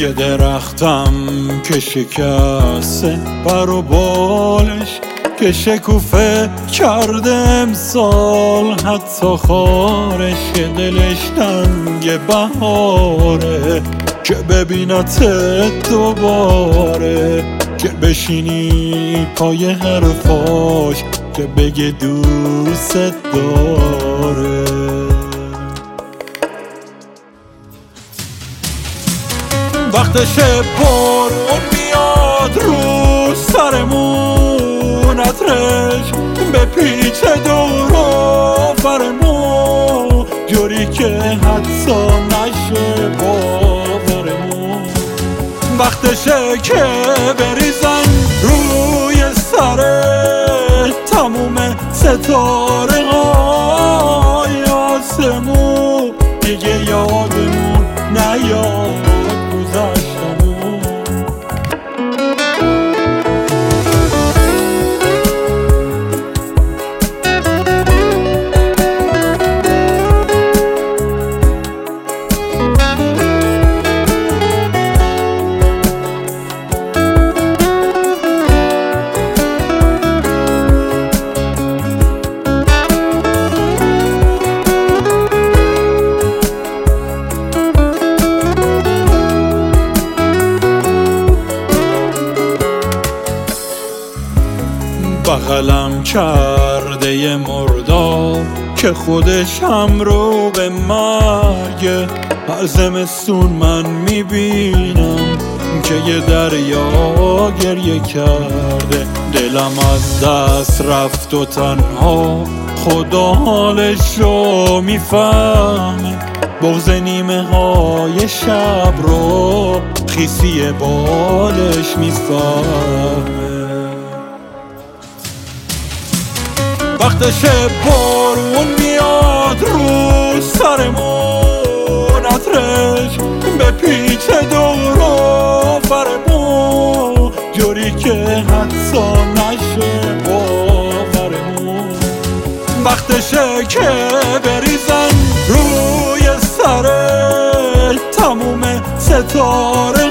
یه درختم که شکسته پر و بالش، که شکوفه کرده امسال حتی خارش، که دلش تنگ بهاره که ببینت دوباره، که بشینی پای حرفاش که بگه دوست داره. وقتشه بارون میاد رو سرمون، عطرش به پیچ دور آفرمون، جوری که حتی نشه باورمون. وقتشه که بریزن روی سر تموم ستاره های آسمون، دیگه یادمون نیاد گذشتمون. بغلم کرده یه مردار که خودش هم رو به مرگه. هر زمستون من میبینم که یه دریا گریه کرده، دلم از دست رفت و تنها خدا حالش رو میفهمه. بغض نیمه های شب رو خیسی بالش میفهمه. وقتشه بارون میاد رو سرمون، عطرش به پیچ دور آفرمون، جوری که حتی نشه باورمون. وقتشه که بریزن روی سر تموم ستاره